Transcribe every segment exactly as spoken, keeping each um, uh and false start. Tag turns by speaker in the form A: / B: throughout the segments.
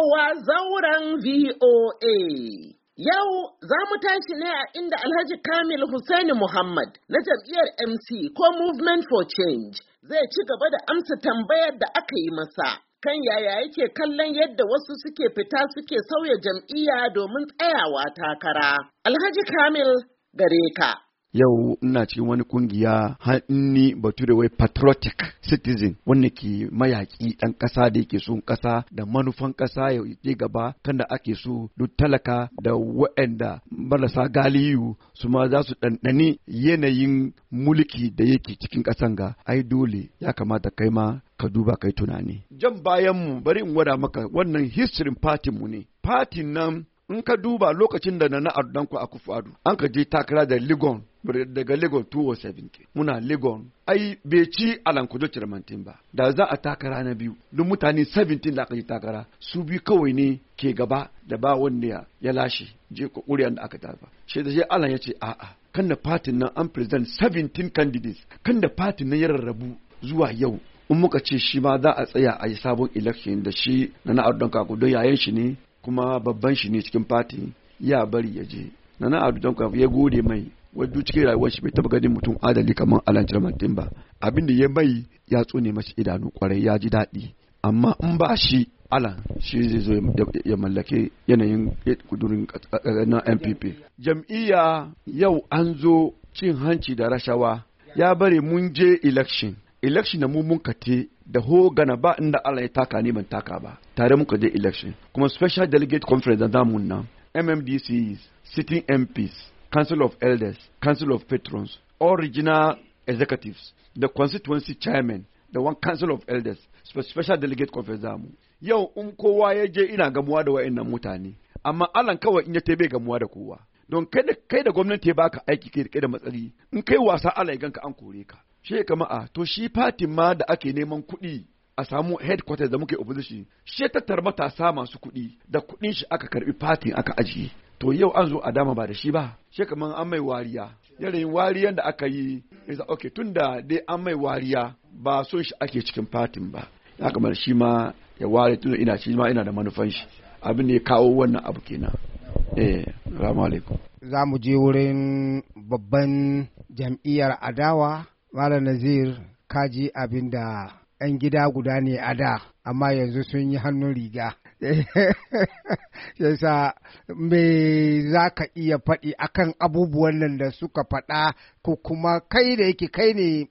A: shigowa zauren V O A. Yau za mu tashi ne a inda Alhaji Kamil Hussaini Muhammad na jam'iyyar M C ko Movement for Change zai ci gaba da amsa tambayar da aka yi masa kan yaya yake kallon yadda wasu suke fita suke sauya jam'iyya domin tsayawa takara. Alhaji Kamil, gare ka.
B: Yau ina cikin wani kungiya hanni bature wai patriotic citizen wanda ke mayaki ɗan ƙasa da yake son ƙasa da manufan ƙasa ya yi gaba kan da ake so duk talaka da waɗanda marasa galiyu su ma za su ɗanɗani yanayin mulki da yake cikin ƙasan ga ai dole ya kamata kai ma ka duba kai tunani. Jan bayan mu bari in gwada maka wannan history party mu ne. Party nan in ka duba lokacin da na Danko Akufo-Addo an ka je takara da Legon daga Legon two oh seven ke muna Legon ai bai ci Alan Kojo Chirmantin ba da za a takara na biyu duk mutane seventeen da aka yi takara su bi kawai ne ke gaba da ba wanda ya lashe je kuriyan da aka tafa shi da shi Alan ya ce a'a kan da party nan an present seventeen candidates kan da party nan ya rarrabu zuwa yau in muka ce shi ma za a tsaya a yi sabon election da shi na na Danko Akufo don yayan shi ne kuma babban shi ne cikin fati ya bari ya je nana Ado Danko ya gode mai wadda cikin rayuwar shi bai taba ganin mutum adali kamar Alan Chirmantin ba abin da ya mai ya tsone mashi idanu kwarai ya ji daɗi amma in ba shi Alan shi zai zo ya mallake yanayin kudurin na N P P jam'iyya yau an zo cin hanci da rashawa ya bari mun je election election da mu mun kate da ho gana ba inda Allah ya taka ne ban taka ba tare muka je election kuma special delegate conference da zamun nan M M D Cs sitting M Ps council of elders council of patrons all regional executives the constituency chairman the one council of elders special delegate conference zamu yau in kowa ya je ina gamuwa da wayannan mutane amma Allah kawai in ya tabe gamuwa da kowa don kai da kai da gwamnati ya baka aiki kai da matsari in kai wasa Allah ya ganka an kore ka shi kama a to shi fatin ma da ake neman kuɗi a samu headquarters da muke opposition shi tattar matasa masu kuɗi da kuɗin shi aka karbi fatin aka ajiye to yau an zo a dama ba da shi ba shi kaman an mai wariya yanayin wariyan da aka yi isa okay tunda dai an mai wariya ba son shi ake cikin fatin ba ya kamar shi ma ya ware tunda ina shi ma ina da manufan shi abin da ya kawo wannan abu kenan eh assalamu alaikum
C: za mu je wurin babban jam'iyyar adawa Malam Nazir, kaji abin da ‘yan gida guda ne a da, amma yanzu sun yi hannun riga. Yasa me za ka iya faɗi akan abubuwan nan da suka faɗa ko kuma kai da yake kai ne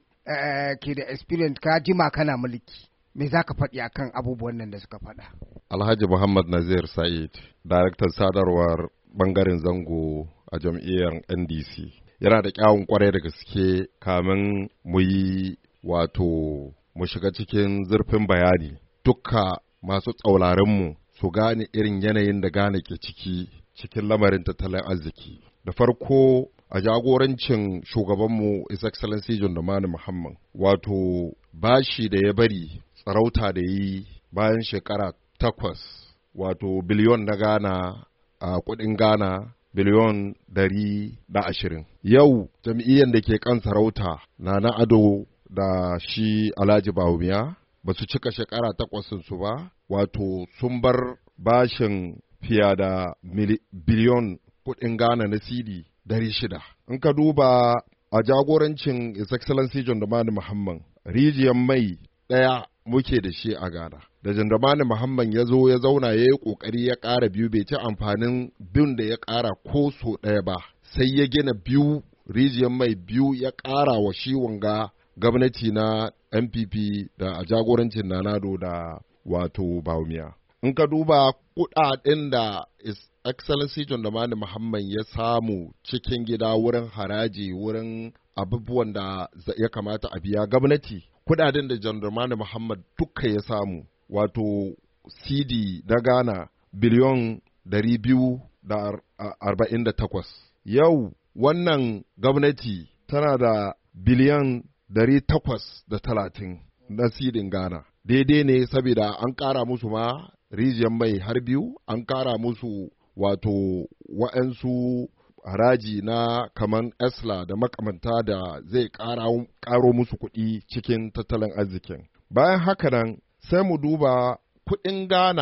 C: ke da experience ka jima kana mulki. Me za ka faɗi akan abubuwan nan da suka faɗa?
D: Alhaji Muhammad Nazir Said, daraktan sadarwar bangaren zango a jam'iyyar N D C. Yana da kyawun kwarai da gaske kamin mu yi wato mu shiga cikin zurfin bayani dukka masu tsauraranmu su gane irin yanayin da gane ke ciki cikin lamarin tattalin arziki. Da farko a jagorancin shugabanmu His Excellency John Dramani Muhammad wato bashi da ya bari tsarauta da yi bayan shekara takwas wato biliyon na Ghana a kudin Ghana biliyon dari da ashirin. Yau jam'iyyar da ke kan sarauta na na Ado da shi Alhaji Bawumia ba su cika shekara takwasinsu ba, wato sun bar bashin fiya da biliyon kuɗin Ghana na C D dari shida. In ka duba a jagorancin His Excellency John Dramani Muhammad, rijiyar mai ɗaya muke da shi a Ghana. Da John Dramani Muhammad ya zo ya zauna ya yi ƙoƙari ya ƙara biyu bai ci amfanin bin da ya ƙara ko so ɗaya ba, sai ya gina biyu rijiyar mai biyu ya ƙara wa shi wanga gwamnati na N P P da a jagorancin Nanado da wato Bawumia. In ka duba kuɗaɗen da His Excellency John Dramani Muhammad ya samu cikin gida wurin haraji wurin abubuwan da ya kamata a biya gwamnati, kuɗaɗen da John Dramani Muhammad duka ya samu wato C D na Ghana biliyon dari biyu da arba'in da takwas. Yau wannan gwamnati tana da biliyan dari takwas da talatin na C D Ghana. Daidai ne saboda an ƙara musu ma rijiyar mai har biyu, an ƙara musu wato wa'ansu haraji na kaman Esla da makamanta da zai ƙaro musu kuɗi cikin tattalin arzikin. Bayan haka nan sai mu duba kuɗin Ghana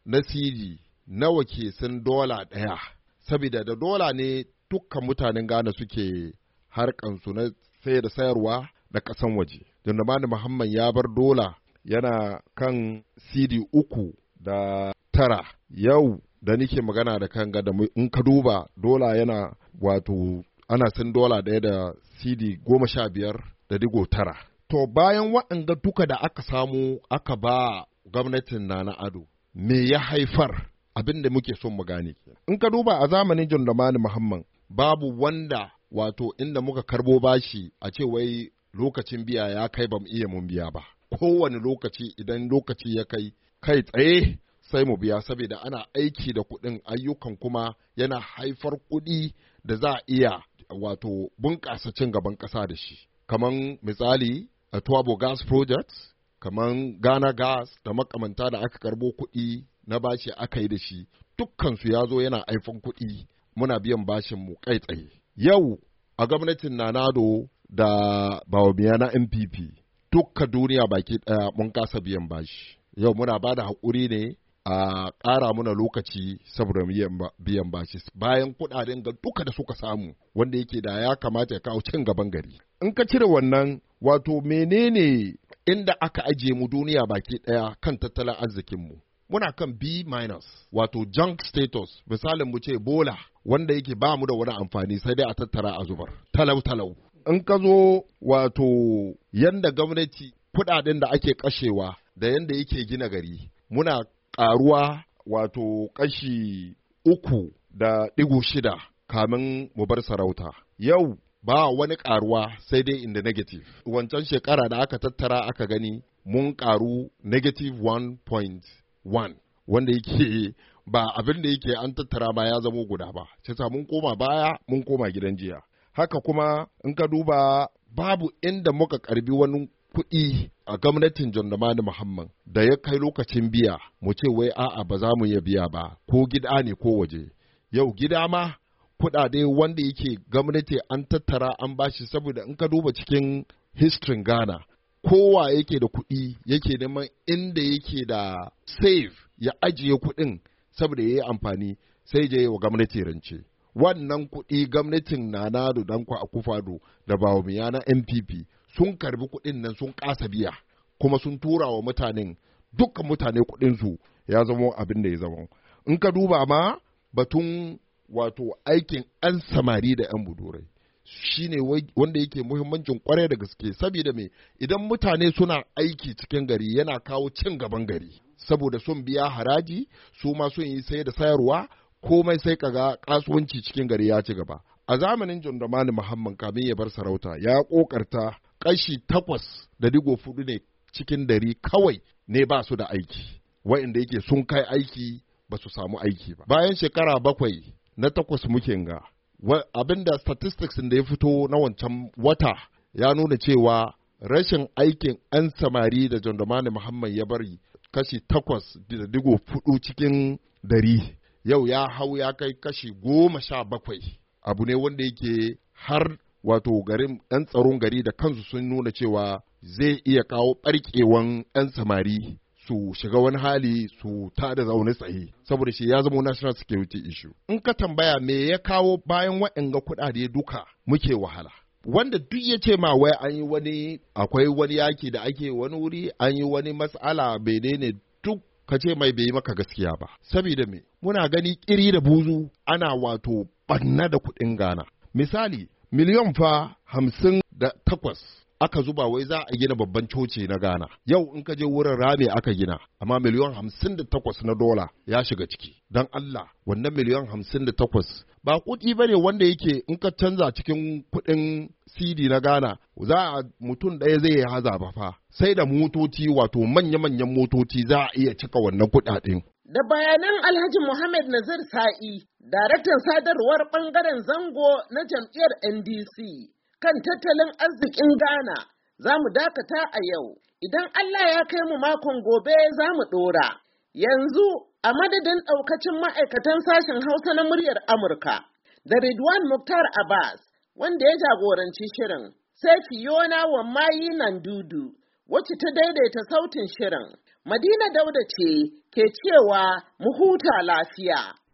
D: na sidi nawa ke sun dola ɗaya, saboda da dola ne dukkan mutanen Ghana suke harkansu na sai da sayarwa da ƙasan waje. John Dramani Muhammad ya bar dola yana kan sidi uku da tara. Yau da nike magana da kan gada in ka duba dola yana wato ana sun dola ɗaya da sidi goma sha biyar da digo tara. To bayan waɗanda duka da aka samu aka ba gwamnatin Nana Ado, me ya haifar? Abin da muke son mu gane. In ka duba a zamanin John Dramani Muhammad babu wanda wato inda muka karbo bashi a ce wai lokacin biya ya kai ba mu iya mun biya ba. Kowane lokaci idan lokaci ya kai kai tsaye sai mu biya, saboda ana aiki da kuɗin, ayyukan kuma yana haifar kuɗi da za a iya wato bunƙasa cin gaban ƙasa da shi. Kaman misali a Tuabo Gas Project, kaman Ghana Gas da makamanta da aka karbo kuɗi na bashi aka yi da shi, dukkansu ya zo yana haifan kuɗi muna biyan bashin mu kai tsaye. Yau a gwamnatin Nana Ado da Bawumia na N P P dukka duniya baki ɗaya mun kasa biyan bashi. Yau muna ba da haƙuri ne a ƙara muna lokaci saboda biyan bashi bayan kuɗaɗen ga duka da suka samu wanda yake da ya kamata ya kawo cin gaban gari. In ka cire wannan wato menene inda aka ajiye mu duniya baki ɗaya kan tattalin arzikinmu? Muna kan B minus wato junk status, misalin mu ce bola wanda yake ba mu da wani amfani sai dai a tattara a zubar talau talau. In ka zo wato yanda gwamnati kuɗaɗen da ake kashewa da yanda yake gina gari, muna ƙaruwa wato kashi uku da ɗigo shida kamin mu bar sarauta. Yau ba wani ƙaruwa sai dai in the negative. Wancan shekara da aka tattara aka gani mun ƙaru negative one point one, wanda yake ba abin da yake an tattara ba ya zamo guda ba. Sai mun koma baya, mun koma gidan jiya. Haka kuma in ka duba babu inda muka karbi wani kuɗi a gwamnatin John Dramani Muhammad da ya kai lokacin biya mu ce wai a'a ba za mu iya biya ba, ko gida ne ko waje. Yau gida ma kuɗaɗe wanda yake gwamnati an tattara an bashi, saboda in ka duba cikin history Ghana kowa yake da kuɗi yake neman inda yake da save ya ajiye kuɗin saboda ya yi amfani sai je wa gwamnati rance. Wannan kuɗi gwamnatin Nana Ado Danko Akufo-Addo da Bawumia na N P P sun karbi kuɗin nan sun ƙasa biya, kuma sun tura wa mutanen dukkan mutane kuɗinsu ya zama abin da ya zama. In ka duba ma batun wato aikin 'yan samari da 'yan budurai shi ne wanda yake muhimmancin kwarai da gaske, saboda me idan mutane suna aiki cikin gari yana kawo cin gaban gari, saboda sun biya haraji su ma sun yi sai da sayarwa komai sai kaga kasuwanci cikin gari ya ci gaba. A zamanin John Dramani Muhammad kamin ya bar sarauta ya kokarta kashi takwas da digo fudu ne cikin dari kawai ne ba su da aiki, wa'inda yake sun kai aiki ba su samu aiki ba. Bayan shekara bakwai na takwas muke ga abinda statistics da ya fito na wancan wata ya nuna cewa rashin aikin 'yan samari da John Dramani Muhammad ya bari kashi takwas da digo fudu cikin dari, yau ya hau ya kai kashi goma sha bakwai. Abu ne wanda yake har wato garin 'yan tsaron gari da kansu sun nuna cewa zai iya kawo ɓarkewan 'yan samari su shiga wani hali su tada zaune tsaye, saboda shi ya zama national security issue. In ka tambaya me ya kawo bayan waɗanga kuɗaɗe duka muke wahala, wanda duk ya ce ma wai an yi wani akwai wani yaki da ake wani wuri an yi wani mas'ala menene, duk ka ce mai bai maka gaskiya ba. Saboda me muna gani kiri da buzu ana wato ɓanna da kuɗin Ghana. Misali miliyan fa hamsin da takwas aka zuba wai za a gina babban coci na Ghana. Yau in ka je wurin rame aka gina, amma miliyan hamsin da takwas na dola ya shiga ciki. Don Allah, wannan miliyan hamsin da takwas ba kuɗi ba ne wanda yake in ka canza cikin kuɗin C D na Ghana za a mutum ɗaya zai yi haza ba fa. Sai da motoci wato manya-manyan motoci za a iya cika wannan kuɗaɗen.
A: Da bayanan Alhaji Muhammad Nazir Sa'i, daraktan sadarwar ɓangaren zango na jam'iyyar N D C. Kan tattalin arzikin Ghana za mu dakata a yau. Idan Allah ya kai mu makon gobe za mu ɗora. Yanzu a madadin ɗaukacin ma'aikatan sashen Hausa na muryar Amurka da Ridwan Muktar Abbas wanda ya jagoranci shirin, sai Fiona Wammayi Nandudu wacce ta daidaita sautin shirin. Madina Dauda ce ke cewa mu huta lafiya.